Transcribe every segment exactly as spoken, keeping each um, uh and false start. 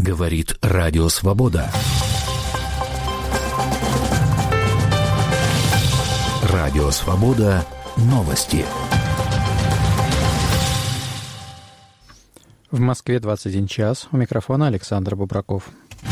Говорит Радио Свобода. Радио Свобода. Новости. В Москве двадцать один час. У микрофона Александр Бубраков.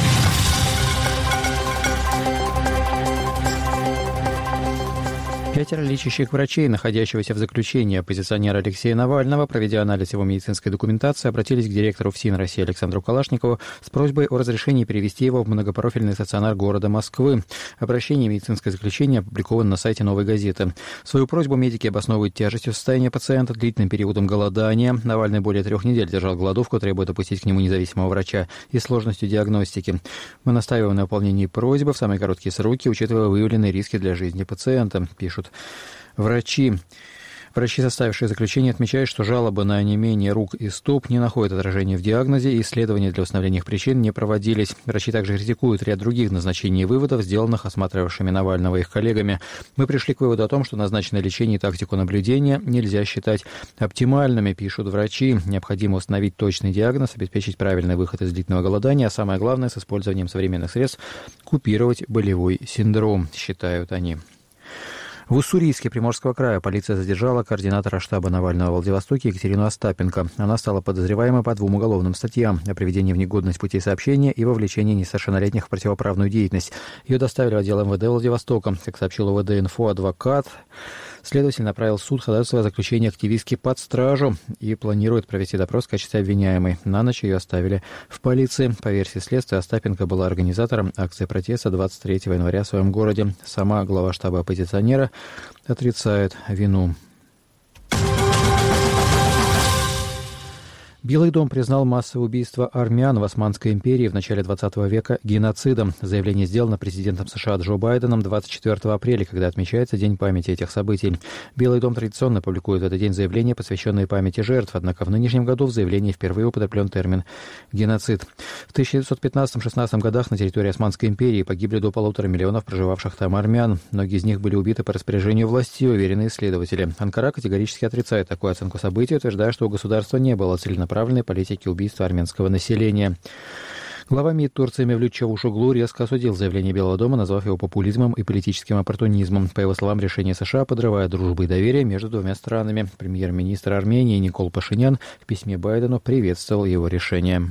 Пятеро лечащих врачей, находящегося в заключении оппозиционера Алексея Навального, проведя анализ его медицинской документации, обратились к директору ФСИН России Александру Калашникову с просьбой о разрешении перевести его в многопрофильный стационар города Москвы. Обращение и медицинское заключение опубликовано на сайте «Новой газеты». Свою просьбу медики обосновывают тяжестью состояния пациента, длительным периодом голодания. Навальный более трех недель держал голодовку, требует допустить к нему независимого врача, и сложностью диагностики. Мы настаиваем на выполнении просьбы в самые короткие сроки, учитывая выявленные риски для жизни пациента, пишут врачи. Врачи, составившие заключение, отмечают, что жалобы на онемение рук и стоп не находят отражения в диагнозе, и исследования для установления их причин не проводились. Врачи также критикуют ряд других назначений и выводов, сделанных осматривавшими Навального и их коллегами. Мы пришли к выводу о том, что назначенное лечение и тактику наблюдения нельзя считать оптимальными, пишут врачи. Необходимо установить точный диагноз, обеспечить правильный выход из длительного голодания, а самое главное, с использованием современных средств купировать болевой синдром, считают они. В Уссурийске Приморского края полиция задержала координатора штаба Навального в Владивостоке Екатерину Остапенко. Она стала подозреваемой по двум уголовным статьям о приведении в негодность путей сообщения и вовлечении несовершеннолетних в противоправную деятельность. Ее доставили в отдел эм вэ дэ Владивостока. Как сообщил о вэ дэ инфо адвокат, следователь направил в суд ходатайство о заключении активистки под стражу и планирует провести допрос в качестве обвиняемой. На ночь ее оставили в полиции. По версии следствия, Остапенко была организатором акции протеста двадцать третьего января в своем городе. Сама глава штаба оппозиционера отрицает вину. Белый дом признал массовое убийство армян в Османской империи в начале двадцатого века геноцидом. Заявление сделано президентом США Джо Байденом двадцать четвёртого апреля, когда отмечается День памяти этих событий. Белый дом традиционно публикует в этот день заявления, посвященные памяти жертв, однако в нынешнем году в заявлении впервые употреблен термин «геноцид». В тысяча девятьсот пятнадцатом-шестнадцатом годах на территории Османской империи погибли до полутора миллионов проживавших там армян. Многие из них были убиты по распоряжению властей, уверены исследователи. Анкара категорически отрицает такую оценку событий, утверждая, что у государства не было целенаправленной политики убийства армянского населения. Глава МИД Турции Мевлют Чавушоглу резко осудил заявление Белого дома, назвав его популизмом и политическим оппортунизмом. По его словам, решение США подрывает дружбу и доверие между двумя странами. Премьер-министр Армении Никол Пашинян в письме Байдену приветствовал его решение.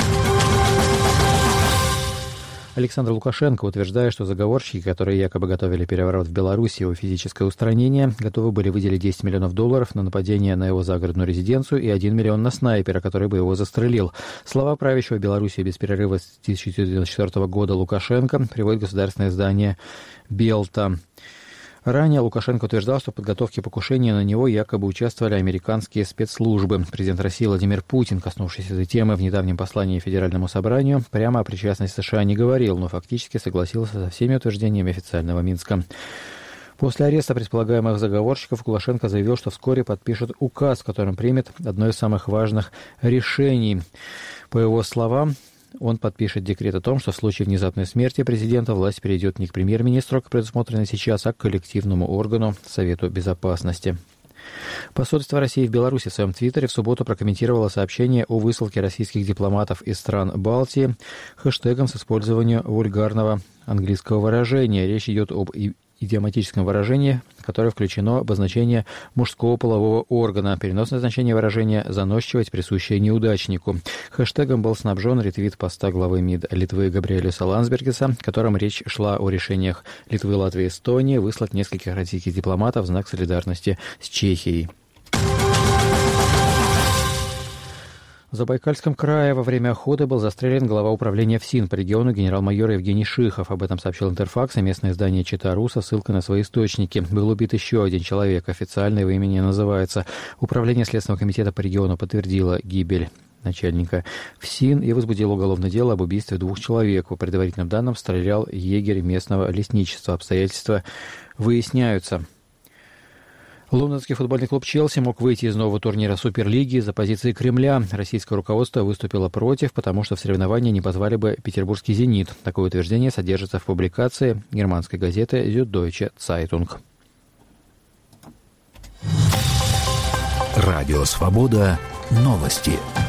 Александр Лукашенко утверждает, что заговорщики, которые якобы готовили переворот в Беларуси и его физическое устранение, готовы были выделить десять миллионов долларов на нападение на его загородную резиденцию и один миллион на снайпера, который бы его застрелил. Слова правящего Беларуси без перерыва с тысяча девятьсот девяносто четвёртого года Лукашенко приводит государственное издание «Белта». Ранее Лукашенко утверждал, что в подготовке покушения на него якобы участвовали американские спецслужбы. Президент России Владимир Путин, коснувшись этой темы в недавнем послании Федеральному собранию, прямо о причастности США не говорил, но фактически согласился со всеми утверждениями официального Минска. После ареста предполагаемых заговорщиков Лукашенко заявил, что вскоре подпишет указ, в котором примет одно из самых важных решений. По его словам, он подпишет декрет о том, что в случае внезапной смерти президента власть перейдет не к премьер-министру, как предусмотрено сейчас, а к коллективному органу Совету Безопасности. Посольство России в Беларуси в своем твиттере в субботу прокомментировало сообщение о высылке российских дипломатов из стран Балтии хэштегом с использованием вульгарного английского выражения. Речь идет об идиоматическом выражении, которое включено обозначение мужского полового органа. Переносное значение выражения «заносчивость», присущее неудачнику. Хэштегом был снабжен ретвит поста главы МИД Литвы Габриэлиуса Ландсбергиса, в котором речь шла о решениях Литвы, Латвии и Эстонии выслать нескольких российских дипломатов в знак солидарности с Чехией. В Забайкальском крае во время охоты был застрелен глава управления ФСИН по региону генерал-майор Евгений Шихов. Об этом сообщил Интерфакс и местное издание «Чита.ру» со ссылкой на свои источники. Был убит еще один человек. Официально его имя не называется. Управление Следственного комитета по региону подтвердило гибель начальника ФСИН и возбудило уголовное дело об убийстве двух человек. По предварительным данным, стрелял егерь местного лесничества. Обстоятельства выясняются. Лондонский футбольный клуб «Челси» мог выйти из нового турнира Суперлиги из-за позиции Кремля. Российское руководство выступило против, потому что в соревнования не позвали бы петербургский «Зенит». Такое утверждение содержится в публикации германской газеты «Süddeutsche Zeitung». Радио «Свобода». Новости.